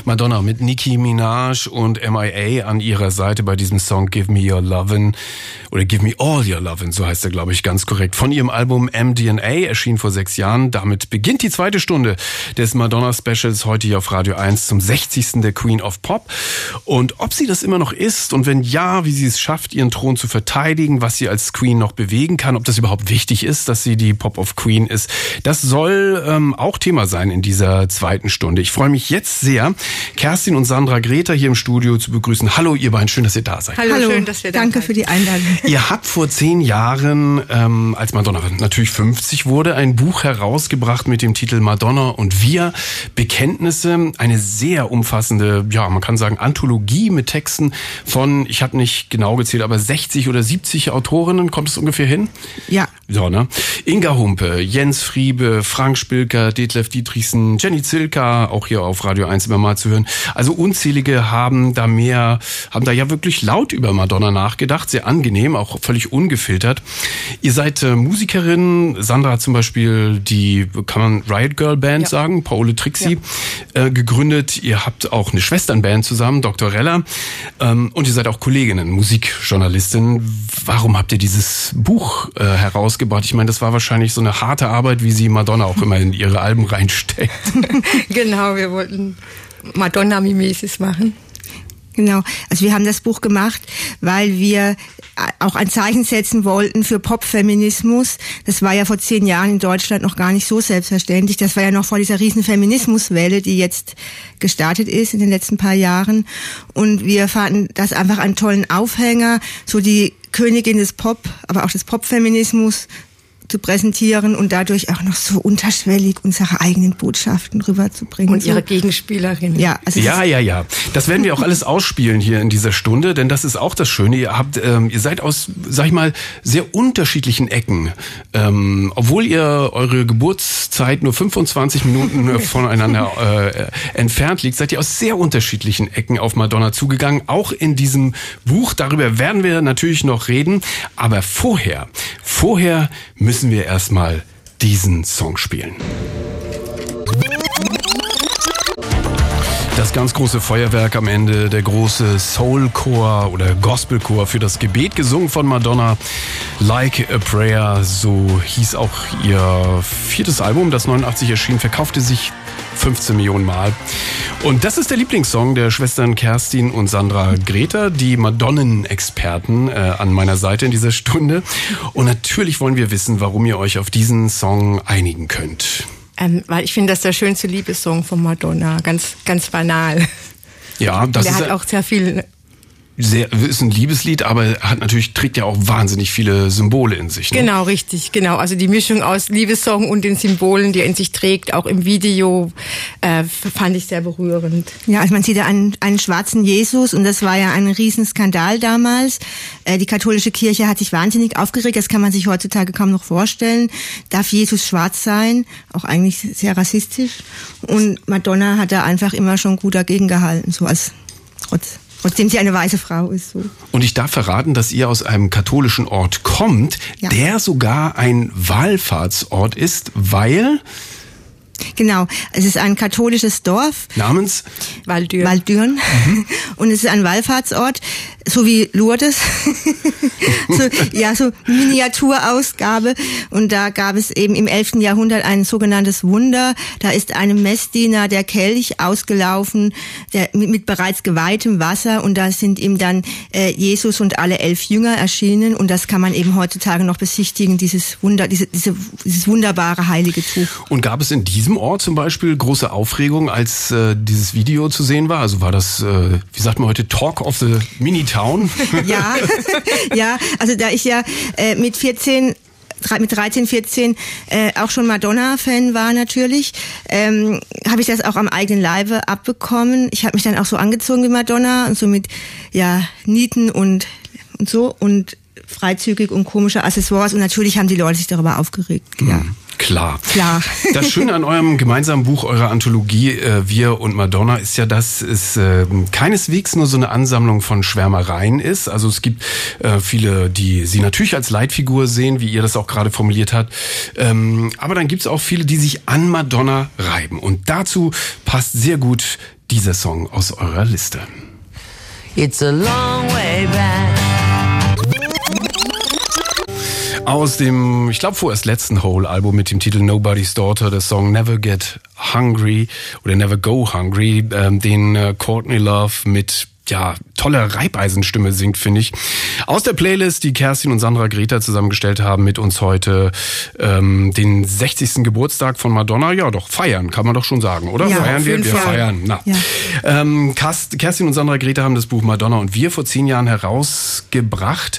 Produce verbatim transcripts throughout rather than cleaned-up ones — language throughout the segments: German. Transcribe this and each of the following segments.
Madonna mit Nicki Minaj und M I A an ihrer Seite bei diesem Song Give Me Your Lovin' oder Give Me All Your Lovin', so heißt er, glaube ich, ganz korrekt. Von ihrem Album M D N A, erschien vor sechs Jahren. Damit beginnt die zweite Stunde des Madonna-Specials heute hier auf Radio eins zum sechzigsten der Queen of Pop. Und ob sie das immer noch ist und wenn ja, wie sie es schafft, ihren Thron zu verteidigen, was sie als Queen noch bewegen kann, ob das überhaupt wichtig ist, dass sie die Pop of Queen ist, das soll ähm, auch Thema sein in dieser zweiten Stunde. Ich freue mich jetzt sehr, Kerstin und Sandra Greta hier im Studio zu begrüßen. Hallo ihr beiden, schön, dass ihr da seid. Hallo, Hallo. Schön, dass wir da sind. Danke für die Einladung. Ihr habt vor zehn Jahren, ähm, als Madonna natürlich fünfzig wurde, ein Buch herausgebracht mit dem Titel Madonna und wir, Bekenntnisse. Eine sehr umfassende, ja, man kann sagen, Anthologie mit Texten von, ich habe nicht genau gezählt, aber sechzig oder siebzig Autorinnen, kommt es ungefähr hin? Ja. So, ne? Inga Humpe, Jens Friebe, Frank Spilker, Detlef Dietrichsen, Jenny Zilka, auch hier auf Radio eins immer mal zu hören. Also unzählige haben da mehr, haben da ja wirklich laut über Madonna nachgedacht, sehr angenehm, auch völlig ungefiltert. Ihr seid äh, Musikerin, Sandra hat zum Beispiel die, kann man Riot Girl Band ja. sagen, Paole Trixie, ja. äh, gegründet. Ihr habt auch eine Schwesternband zusammen, Doktor Rella, ähm, und ihr seid auch Kolleginnen, Musikjournalistin. Warum habt ihr dieses Buch äh, herausgebracht? Ich meine, das war wahrscheinlich so eine harte Arbeit, wie sie Madonna auch immer in ihre Alben reinsteckt. Genau, wir wollten Madonna-Mimesis machen. Genau, also wir haben das Buch gemacht, weil wir auch ein Zeichen setzen wollten für Popfeminismus. Das war ja vor zehn Jahren in Deutschland noch gar nicht so selbstverständlich. Das war ja noch vor dieser riesen Feminismuswelle, die jetzt gestartet ist in den letzten paar Jahren. Und wir fanden das einfach einen tollen Aufhänger, so die Königin des Pop, aber auch des Popfeminismus zu präsentieren und dadurch auch noch so unterschwellig unsere eigenen Botschaften rüberzubringen. Und ihre Gegenspielerin. Ja, also ja, ja, ja. Das werden wir auch alles ausspielen hier in dieser Stunde, denn das ist auch das Schöne. Ihr habt, ähm, ihr seid aus, sag ich mal, sehr unterschiedlichen Ecken. Ähm, obwohl ihr eure Geburtszeit nur fünfundzwanzig Minuten voneinander äh, entfernt liegt, seid ihr aus sehr unterschiedlichen Ecken auf Madonna zugegangen. Auch in diesem Buch. Darüber werden wir natürlich noch reden. Aber vorher, vorher müssen wir erstmal diesen Song spielen. Das ganz große Feuerwerk am Ende, der große Soul-Chor oder Gospel-Chor für das Gebet, gesungen von Madonna. Like a Prayer, so hieß auch ihr viertes Album, das neunundachtzig erschien, verkaufte sich fünfzehn Millionen Mal. Und das ist der Lieblingssong der Schwestern Kerstin und Sandra Greta, die Madonnen-Experten äh, an meiner Seite in dieser Stunde. Und natürlich wollen wir wissen, warum ihr euch auf diesen Song einigen könnt. Ähm, weil ich finde, das ist der schönste Liebessong von Madonna, ganz ganz banal. Ja, das der ist hat auch sehr viel. Sehr, ist ein Liebeslied, aber hat natürlich, trägt ja auch wahnsinnig viele Symbole in sich. Ne? Genau, richtig, genau. Also die Mischung aus Liebessong und den Symbolen, die er in sich trägt, auch im Video, äh, fand ich sehr berührend. Ja, also man sieht da einen, einen schwarzen Jesus und das war ja ein Riesenskandal damals. Äh, die katholische Kirche hat sich wahnsinnig aufgeregt, das kann man sich heutzutage kaum noch vorstellen. Darf Jesus schwarz sein? Auch eigentlich sehr rassistisch. Und Madonna hat da einfach immer schon gut dagegen gehalten, so als trotz. Trotzdem sie eine weiße Frau ist. So. Und ich darf verraten, dass ihr aus einem katholischen Ort kommt, ja. der sogar ein Wallfahrtsort ist, weil... Genau, es ist ein katholisches Dorf. Namens? Waldürn. Waldürn. Mhm. Und es ist ein Wallfahrtsort, so wie Lourdes. so, ja, so Miniaturausgabe. Und da gab es eben im elften Jahrhundert ein sogenanntes Wunder. Da ist einem Messdiener der Kelch ausgelaufen, der, mit, mit bereits geweihtem Wasser. Und da sind ihm dann äh, Jesus und alle elf Jünger erschienen. Und das kann man eben heutzutage noch besichtigen, dieses Wunder, diese, diese, dieses wunderbare heilige Tuch. Und gab es in diesem Ort zum Beispiel große Aufregung, als äh, dieses Video zu sehen war? Also war das, äh, wie sagt man heute, Talk of the Mini-Town? Ja, ja, also da ich ja äh, mit vierzehn mit dreizehn, vierzehn äh, auch schon Madonna-Fan war natürlich, ähm, habe ich das auch am eigenen Leibe abbekommen. Ich habe mich dann auch so angezogen wie Madonna und so mit ja Nieten und und so und freizügig und komische Accessoires und natürlich haben die Leute sich darüber aufgeregt. Ja. Hm. Klar. Klar. Das Schöne an eurem gemeinsamen Buch, eurer Anthologie äh, Wir und Madonna, ist ja, dass es äh, keineswegs nur so eine Ansammlung von Schwärmereien ist. Also es gibt äh, viele, die sie natürlich als Leitfigur sehen, wie ihr das auch gerade formuliert habt. Ähm, aber dann gibt es auch viele, die sich an Madonna reiben. Und dazu passt sehr gut dieser Song aus eurer Liste. It's a long way back. Aus dem, ich glaube vorerst letzten Hole-Album mit dem Titel Nobody's Daughter, der Song Never Get Hungry oder Never Go Hungry, ähm, den äh, Courtney Love mit ja, tolle Reibeisenstimme singt, finde ich. Aus der Playlist, die Kerstin und Sandra Greta zusammengestellt haben, mit uns heute ähm, den sechzigsten Geburtstag von Madonna. Ja, doch, feiern, kann man doch schon sagen, oder? Ja, feiern wir? Wir feiern. Na. Ja. Ähm, Kerstin und Sandra Greta haben das Buch Madonna und wir vor zehn Jahren herausgebracht.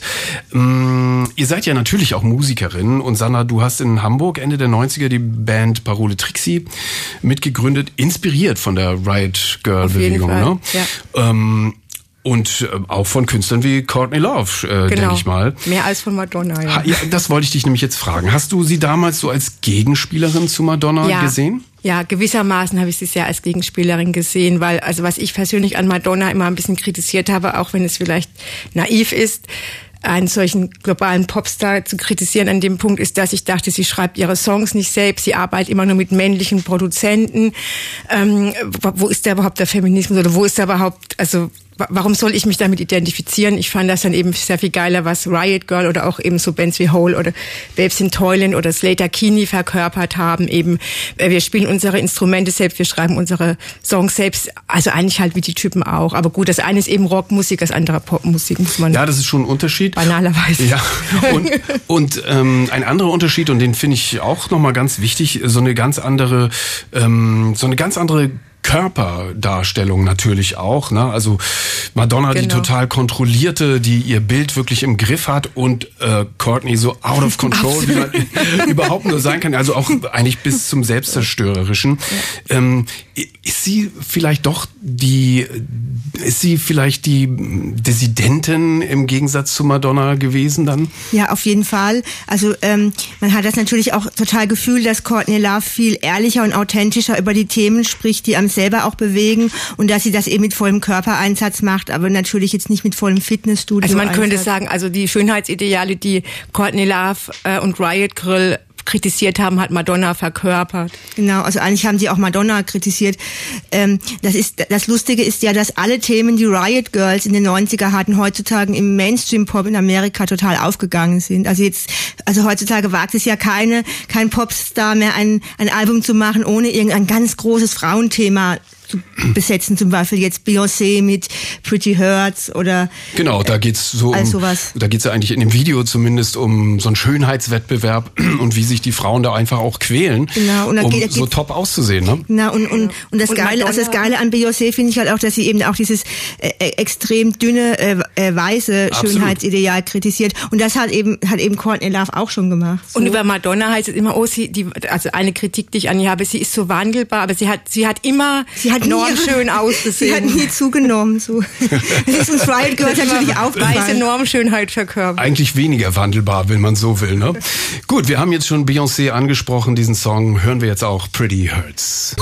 Ähm, ihr seid ja natürlich auch Musikerin und Sandra, du hast in Hamburg Ende der neunziger die Band Parole Trixie mitgegründet, inspiriert von der Riot Girl Bewegung, ne? Ja. Ähm, Und äh, auch von Künstlern wie Courtney Love, äh, genau. denke ich mal. Mehr als von Madonna, ja. Ha, ja. Das wollte ich dich nämlich jetzt fragen. Hast du sie damals so als Gegenspielerin zu Madonna ja. gesehen? Ja, gewissermaßen habe ich sie sehr als Gegenspielerin gesehen, weil, also was ich persönlich an Madonna immer ein bisschen kritisiert habe, auch wenn es vielleicht naiv ist, einen solchen globalen Popstar zu kritisieren an dem Punkt ist, dass ich dachte, sie schreibt ihre Songs nicht selbst, sie arbeitet immer nur mit männlichen Produzenten. Ähm, wo ist da überhaupt der Feminismus oder wo ist da überhaupt, also warum soll ich mich damit identifizieren? Ich fand das dann eben sehr viel geiler, was Riot Girl oder auch eben so Bands wie Hole oder Babes in Toyland oder Slater Kinney verkörpert haben. Eben, wir spielen unsere Instrumente selbst, wir schreiben unsere Songs selbst. Also eigentlich halt wie die Typen auch. Aber gut, das eine ist eben Rockmusik, das andere Popmusik, muss man. Ja, das ist schon ein Unterschied. Banalerweise. Ja. Und, und ähm, ein anderer Unterschied, und den finde ich auch nochmal ganz wichtig, so eine ganz andere, ähm, so eine ganz andere Körperdarstellung natürlich auch, ne? Also Madonna, genau. Die total kontrollierte, die ihr Bild wirklich im Griff hat und äh, Courtney so out of control, wie man überhaupt nur sein kann. Also auch eigentlich bis zum Selbstzerstörerischen. Ja. Ähm, ist sie vielleicht doch die, ist sie vielleicht die Dissidentin im Gegensatz zu Madonna gewesen dann? Ja, auf jeden Fall. Also ähm, man hat das natürlich auch total gefühlt, dass Courtney Love viel ehrlicher und authentischer über die Themen spricht, die am selber auch bewegen und dass sie das eben mit vollem Körpereinsatz macht, aber natürlich jetzt nicht mit vollem Fitnessstudio. Also man könnte sagen, also die Schönheitsideale, die Courtney Love äh, und Riot Girl kritisiert haben, hat Madonna verkörpert. Genau, also eigentlich haben sie auch Madonna kritisiert. Ähm, das ist, das Lustige ist ja, dass alle Themen, die Riot Girls in den neunziger hatten, heutzutage im Mainstream-Pop in Amerika total aufgegangen sind. Also jetzt, also heutzutage wagt es ja keine, kein Popstar mehr ein, ein Album zu machen, ohne irgendein ganz großes Frauenthema zu besetzen, zum Beispiel jetzt Beyoncé mit Pretty Hurts oder genau, da geht's so um, sowas. Da geht's ja eigentlich in dem Video zumindest um so einen Schönheitswettbewerb und wie sich die Frauen da einfach auch quälen, genau, und da um geht, da so top auszusehen, ne? Genau, und und und das und Geile, also das Geile an Beyoncé finde ich halt auch, dass sie eben auch dieses äh, extrem dünne äh, äh, weiße Absolut. Schönheitsideal kritisiert und das hat eben hat eben Courtney Love auch schon gemacht. So. Und über Madonna heißt es immer, oh, sie die also eine Kritik, die ich an ihr habe, sie ist so wandelbar, aber sie hat sie hat immer sie hat enorm schön ausgesehen. Sie hat nie zugenommen. So. Das ist uns Riot Girls natürlich aufgefallen. Weiße Normschönheit verkörpert. Eigentlich weniger wandelbar, wenn man so will, ne? Gut, wir haben jetzt schon Beyoncé angesprochen, diesen Song hören wir jetzt auch, Pretty Hurts.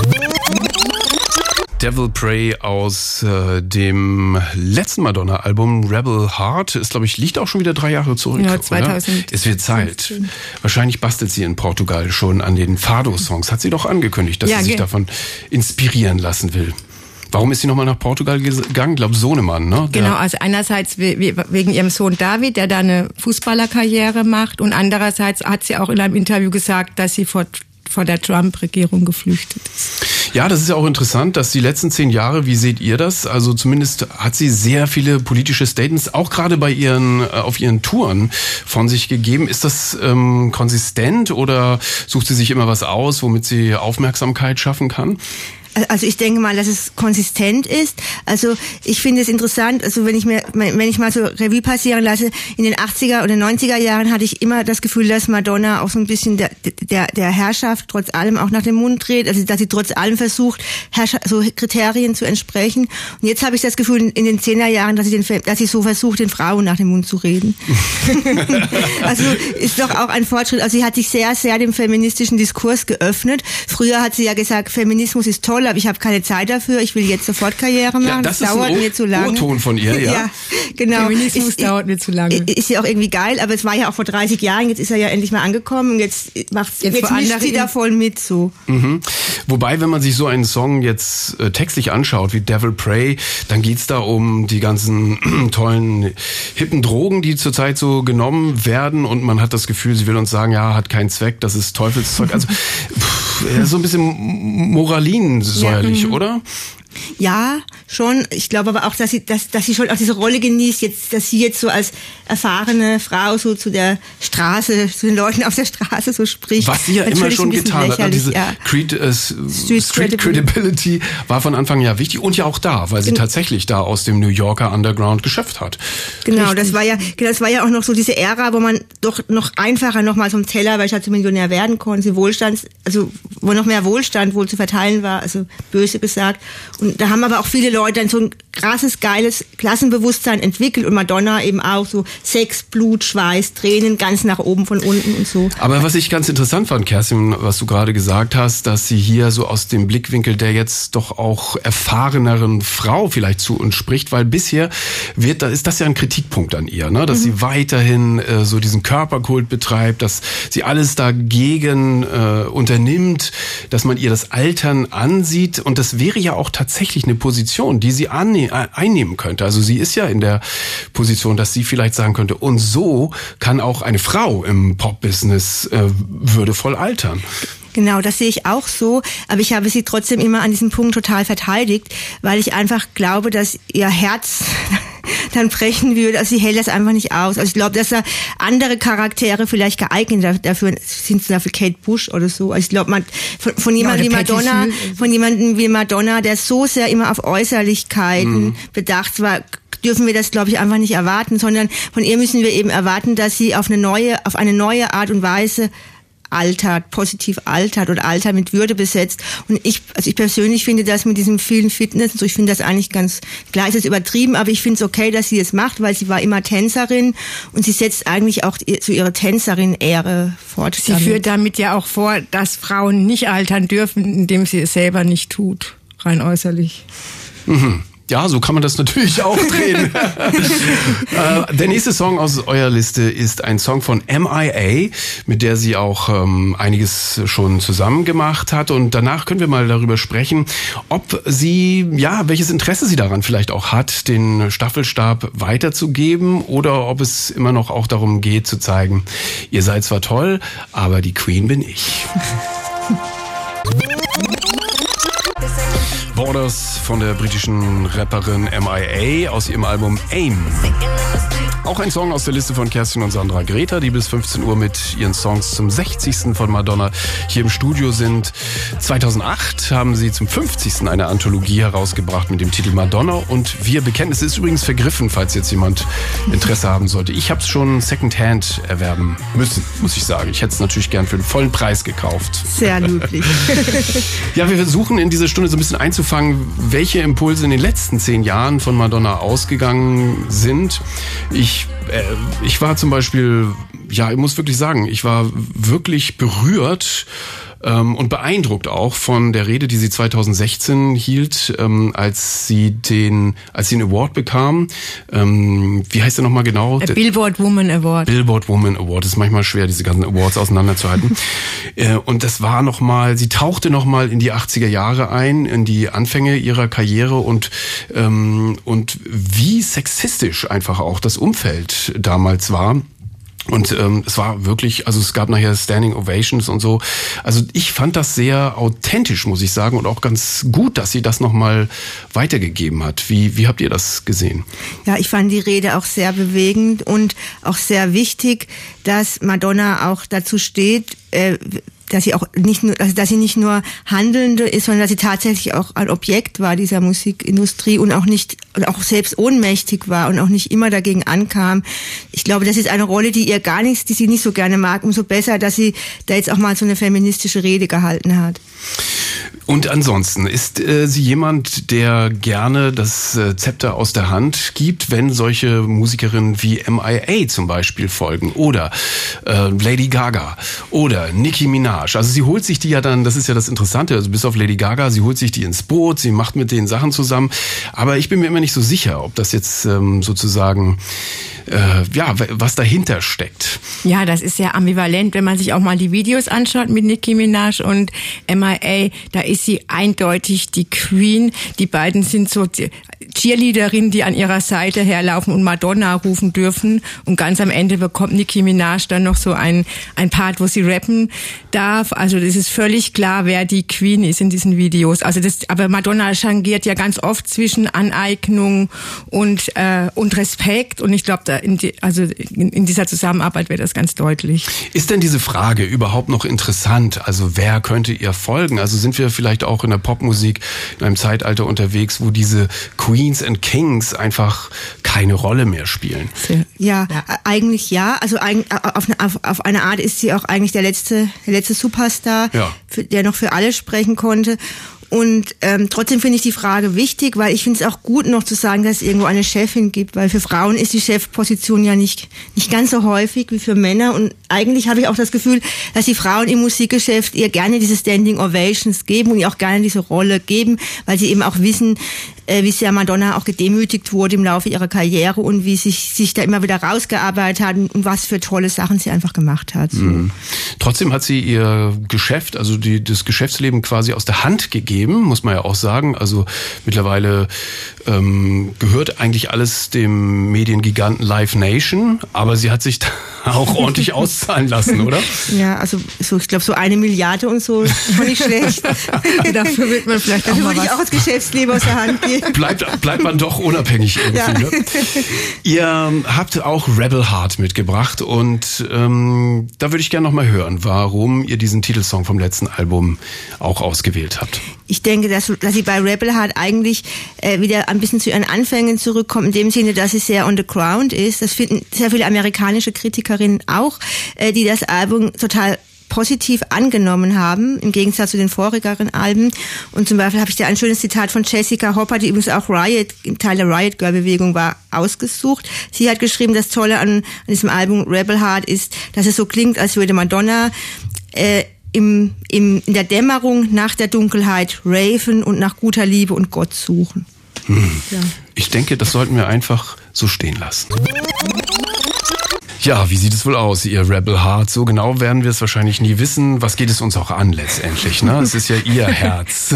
Devil Prey aus äh, dem letzten Madonna-Album Rebel Heart ist, glaube ich, liegt auch schon wieder drei Jahre zurück. Ja, zweitausend. Oder? Es wird Zeit. Wahrscheinlich bastelt sie in Portugal schon an den Fado-Songs. Hat sie doch angekündigt, dass ja, sie sich davon inspirieren lassen will. Warum ist sie nochmal nach Portugal gegangen? Ich glaube, Sohnemann, ne? Der genau, also einerseits wegen ihrem Sohn David, der da eine Fußballerkarriere macht, und andererseits hat sie auch in einem Interview gesagt, dass sie vor vor der Trump-Regierung geflüchtet ist. Ja, das ist ja auch interessant, dass die letzten zehn Jahre, wie seht ihr das? Also zumindest hat sie sehr viele politische Statements, auch gerade bei ihren, auf ihren Touren von sich gegeben. Ist das ähm, konsistent oder sucht sie sich immer was aus, womit sie Aufmerksamkeit schaffen kann? Also ich denke mal, dass es konsistent ist. Also ich finde es interessant, also wenn ich mir, wenn ich mal so Revue passieren lasse, in den achtziger oder neunziger Jahren hatte ich immer das Gefühl, dass Madonna auch so ein bisschen der, der, der Herrschaft trotz allem auch nach dem Mund dreht, also dass sie trotz allem versucht, Herrschaft, so Kriterien zu entsprechen. Und jetzt habe ich das Gefühl in den zehner Jahren, dass sie, den, dass sie so versucht, den Frauen nach dem Mund zu reden. Also ist doch auch ein Fortschritt. Also sie hat sich sehr, sehr dem feministischen Diskurs geöffnet. Früher hat sie ja gesagt, Feminismus ist toll, aber ich habe keine Zeit dafür, ich will jetzt sofort Karriere machen, ja, das, das dauert ist ein mir zu lange. O-Ton von ihr, ja. Ja, genau. Feminismus ist, dauert mir zu lange. Ist ja auch irgendwie geil, aber es war ja auch vor dreißig Jahren, jetzt ist er ja endlich mal angekommen und jetzt macht's, jetzt, jetzt mischt sie da voll mit so. Mhm. Wobei, wenn man sich so einen Song jetzt äh, textlich anschaut, wie Devil Pray, dann geht's da um die ganzen tollen, hippen Drogen, die zurzeit so genommen werden und man hat das Gefühl, sie will uns sagen, ja, hat keinen Zweck, das ist Teufelszeug. Also pff, so ein bisschen moralinsäuerlich, ja, oder? Ja, schon. Ich glaube aber auch, dass sie, dass, dass sie schon auch diese Rolle genießt, jetzt, dass sie jetzt so als erfahrene Frau so zu der Straße, zu den Leuten auf der Straße so spricht. Was sie ja Natürlich immer schon getan hat. Diese ja. Creed, äh, Street, Street Credibility war von Anfang an ja wichtig und ja auch da, weil sie Gen- tatsächlich da aus dem New Yorker Underground geschöpft hat. Genau, Richtig. das war ja, das war ja auch noch so diese Ära, wo man doch noch einfacher noch mal vom Teller, weil ich halt zum Millionär werden konnte, Wohlstand, also wo noch mehr Wohlstand wohl zu verteilen war, also böse gesagt. Und da haben aber auch viele Leute dann so ein krasses, geiles Klassenbewusstsein entwickelt und Madonna eben auch so Sex, Blut, Schweiß, Tränen, ganz nach oben von unten und so. Aber was ich ganz interessant fand, Kerstin, was du gerade gesagt hast, dass sie hier so aus dem Blickwinkel der jetzt doch auch erfahreneren Frau vielleicht zu uns spricht, weil bisher wird, da ist das ja ein Kritikpunkt an ihr, ne? Dass mhm. sie weiterhin äh, so diesen Körperkult betreibt, dass sie alles dagegen äh, unternimmt, dass man ihr das Altern ansieht und das wäre ja auch tatsächlich eine Position, die sie anne- einnehmen könnte. Also sie ist ja in der Position, dass sie vielleicht sagen könnte, und so kann auch eine Frau im Pop-Business äh, würdevoll altern. Genau, das sehe ich auch so, aber ich habe sie trotzdem immer an diesem Punkt total verteidigt, weil ich einfach glaube, dass ihr Herz dann brechen würde. Also sie hält das einfach nicht aus. Also ich glaube, dass da andere Charaktere vielleicht geeignet dafür sind, zum Beispiel Kate Bush oder so. Also ich glaube, man von, von jemandem ja, wie Madonna, von jemandem wie Madonna, der so sehr immer auf Äußerlichkeiten mhm. bedacht war, dürfen wir das, glaube ich, einfach nicht erwarten, sondern von ihr müssen wir eben erwarten, dass sie auf eine neue, auf eine neue Art und Weise altert, positiv altert und Alter mit Würde besetzt. Und ich, also ich persönlich finde das mit diesem vielen Fitness, so ich finde das eigentlich ganz, klar ist es übertrieben, aber ich finde es okay, dass sie es macht, weil sie war immer Tänzerin und sie setzt eigentlich auch zu ihrer Tänzerin-Ehre fort. Sie führt damit ja auch vor, dass Frauen nicht altern dürfen, indem sie es selber nicht tut, rein äußerlich. Mhm. Ja, so kann man das natürlich auch drehen. äh, der nächste Song aus eurer Liste ist ein Song von M I A, mit der sie auch ähm, einiges schon zusammen gemacht hat. Und danach können wir mal darüber sprechen, ob sie, ja, welches Interesse sie daran vielleicht auch hat, den Staffelstab weiterzugeben oder ob es immer noch auch darum geht zu zeigen, ihr seid zwar toll, aber die Queen bin ich. Borders von der britischen Rapperin M I A aus ihrem Album AIM. Auch ein Song aus der Liste von Kerstin und Sandra Greta, die bis fünfzehn Uhr mit ihren Songs zum sechzigsten von Madonna hier im Studio sind. zweitausendacht haben sie zum fünfzigsten eine Anthologie herausgebracht mit dem Titel Madonna und wir bekennen. Es ist übrigens vergriffen, falls jetzt jemand Interesse haben sollte. Ich habe es schon Secondhand erwerben müssen, muss ich sagen. Ich hätte es natürlich gern für den vollen Preis gekauft. Sehr löblich. Ja, wir versuchen in dieser Stunde so ein bisschen einzufangen, welche Impulse in den letzten zehn Jahren von Madonna ausgegangen sind. Ich Ich, äh, ich war zum Beispiel, ja, ich muss wirklich sagen, ich war wirklich berührt ähm, und beeindruckt auch von der Rede, die sie zweitausendsechzehn hielt, ähm, als sie den, als sie einen Award bekam. Ähm, wie heißt der nochmal genau? A Billboard Woman Award. Billboard Woman Award. Das ist manchmal schwer, diese ganzen Awards auseinanderzuhalten. äh, und das war nochmal, sie tauchte nochmal in die achtziger Jahre ein, in die Anfänge ihrer Karriere und ähm, und wie sexistisch einfach auch das Umfeld damals war. Und ähm, es war wirklich, also es gab nachher Standing Ovations und so. Also ich fand das sehr authentisch, muss ich sagen, und auch ganz gut, dass sie das nochmal weitergegeben hat. Wie, wie habt ihr das gesehen? Ja, ich fand die Rede auch sehr bewegend und auch sehr wichtig, dass Madonna auch dazu steht, äh, dass sie auch nicht nur, also dass sie nicht nur Handelnde ist, sondern dass sie tatsächlich auch ein Objekt war dieser Musikindustrie und auch nicht, und auch selbst ohnmächtig war und auch nicht immer dagegen ankam. Ich glaube, das ist eine Rolle, die ihr gar nichts, die sie nicht so gerne mag. Umso besser, dass sie da jetzt auch mal so eine feministische Rede gehalten hat. Und ansonsten ist äh, sie jemand, der gerne das äh, Zepter aus der Hand gibt, wenn solche Musikerinnen wie M I A zum Beispiel folgen oder äh, Lady Gaga oder Nicki Minaj Minaj. Also sie holt sich die ja dann, das ist ja das Interessante, also bis auf Lady Gaga, sie holt sich die ins Boot, sie macht mit denen Sachen zusammen. Aber ich bin mir immer nicht so sicher, ob das jetzt ähm, sozusagen, äh, ja, was dahinter steckt. Ja, das ist sehr ambivalent, wenn man sich auch mal die Videos anschaut mit Nicki Minaj und M I A, da ist sie eindeutig die Queen. Die beiden sind so Cheerleaderinnen, die an ihrer Seite herlaufen und Madonna rufen dürfen. Und ganz am Ende bekommt Nicki Minaj dann noch so ein, ein Part, wo sie rappen darf. Also das ist völlig klar, wer die Queen ist in diesen Videos. Also das, aber Madonna changiert ja ganz oft zwischen Aneignung und, äh, und Respekt. Und ich glaube, da in die, also in, in dieser Zusammenarbeit wird das ganz deutlich. Ist denn diese Frage überhaupt noch interessant? Also wer könnte ihr folgen? Also sind wir vielleicht auch in der Popmusik in einem Zeitalter unterwegs, wo diese Queens and Kings einfach keine Rolle mehr spielen? Ja, ja. eigentlich ja. Also auf eine, auf eine Art ist sie auch eigentlich der letzte, der letzte Superstar, ja. für, der noch für alle sprechen konnte. Und ähm, trotzdem finde ich die Frage wichtig, weil ich finde es auch gut noch zu sagen, dass es irgendwo eine Chefin gibt, weil für Frauen ist die Chefposition ja nicht nicht ganz so häufig wie für Männer. Und eigentlich habe ich auch das Gefühl, dass die Frauen im Musikgeschäft ihr gerne diese Standing Ovations geben und ihr auch gerne diese Rolle geben, weil sie eben auch wissen, äh, wie sehr Madonna auch gedemütigt wurde im Laufe ihrer Karriere und wie sich sich da immer wieder rausgearbeitet hat und was für tolle Sachen sie einfach gemacht hat. So. Mhm. Trotzdem hat sie ihr Geschäft, also die, das Geschäftsleben quasi aus der Hand gegeben, muss man ja auch sagen. Also mittlerweile ähm, gehört eigentlich alles dem Mediengiganten Live Nation, aber sie hat sich da auch ordentlich auszahlen lassen, oder? Ja, also so, ich glaube so eine Milliarde und so ist schon nicht schlecht. Dafür wird man vielleicht auch Dafür würde ich auch das Geschäftsleben aus der Hand geben. Bleibt, bleibt man doch unabhängig irgendwie. Ja. Ne? Ihr habt auch Rebel Heart mitgebracht und ähm, da würde ich gerne noch mal hören, warum ihr diesen Titelsong vom letzten Album auch ausgewählt habt. Ich denke, dass, dass sie bei Rebel Heart eigentlich äh, wieder ein bisschen zu ihren Anfängen zurückkommt, in dem Sinne, dass sie sehr on the ground ist. Das finden sehr viele amerikanische Kritikerinnen auch, äh, die das Album total positiv angenommen haben, im Gegensatz zu den vorigeren Alben. Und zum Beispiel habe ich da ein schönes Zitat von Jessica Hopper, die übrigens auch Riot, Teil der Riot Girl Bewegung war, ausgesucht. Sie hat geschrieben, das Tolle an, an diesem Album Rebel Heart ist, dass es so klingt, als würde Madonna äh, im, im, in der Dämmerung nach der Dunkelheit raven und nach guter Liebe und Gott suchen. Hm. Ja. Ich denke, das sollten wir einfach so stehen lassen. Ja, wie sieht es wohl aus, ihr Rebel Heart? So genau werden wir es wahrscheinlich nie wissen. Was geht es uns auch an letztendlich, ne? Es ist ja ihr Herz.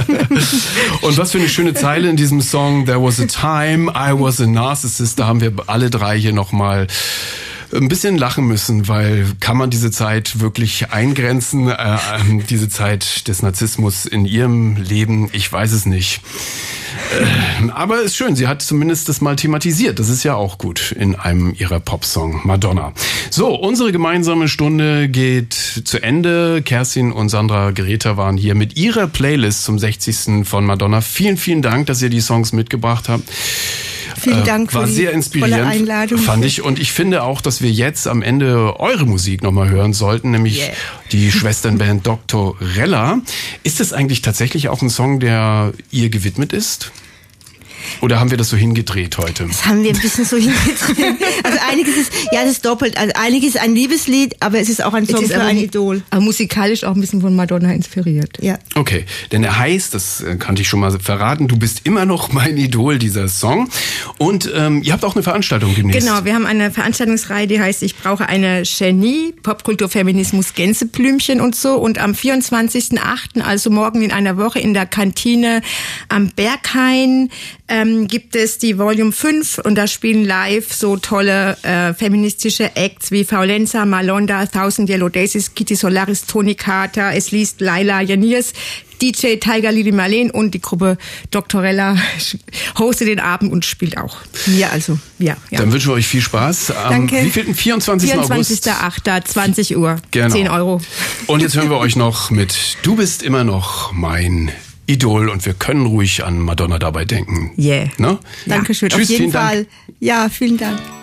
Und was für eine schöne Zeile in diesem Song. There was a time, I was a narcissist. Da haben wir alle drei hier nochmal ein bisschen lachen müssen, weil kann man diese Zeit wirklich eingrenzen, äh, diese Zeit des Narzissmus in ihrem Leben? Ich weiß es nicht. Äh, aber ist schön, sie hat zumindest das mal thematisiert. Das ist ja auch gut in einem ihrer Popsong, Madonna. So, unsere gemeinsame Stunde geht zu Ende. Kerstin und Sandra Geräter waren hier mit ihrer Playlist zum sechzigsten von Madonna. Vielen, vielen Dank, dass ihr die Songs mitgebracht habt. Vielen Dank War für die sehr inspirierend, tolle Einladung. Fand ich. Und ich finde auch, dass wir jetzt am Ende eure Musik nochmal hören sollten, nämlich yeah. die Schwesternband Doktorella. Ist das eigentlich tatsächlich auch ein Song, der ihr gewidmet ist? Oder haben wir das so hingedreht heute? Das haben wir ein bisschen so hingedreht. Also einiges ist, ja, das ist doppelt. Also einiges ist ein Liebeslied, aber es ist auch ein Song für ein Idol. Aber musikalisch auch ein bisschen von Madonna inspiriert. Ja. Okay, denn er heißt, das kannte ich schon mal verraten, du bist immer noch mein Idol, dieser Song. Und ähm, ihr habt auch eine Veranstaltung demnächst. Genau, wir haben eine Veranstaltungsreihe, die heißt Ich brauche eine Genie, Popkultur, Feminismus, Gänseblümchen und so. Und am vierundzwanzigsten achten, also morgen in einer Woche in der Kantine am Berghain, ähm, gibt es die Volume fünf und da spielen live so tolle äh, feministische Acts wie Faulenza, Malonda, Thousand Yellow Daisies, Kitty Solaris, Toni Carter, es liest Laila Janiers, D J Tiger Lily Marleen und die Gruppe Doktorella hostet den Abend und spielt auch. Ja, also. Ja, ja. Dann wünschen wir euch viel Spaß. Am Danke. wievielten? vierundzwanzigsten August? vierundzwanzigsten achten zwanzig Uhr. Genau. zehn Euro. Und jetzt hören wir euch noch mit Du bist immer noch mein Idol und wir können ruhig an Madonna dabei denken. Yeah. Ne? Dankeschön. Tschüss, auf jeden vielen Fall. Dank. Ja, vielen Dank.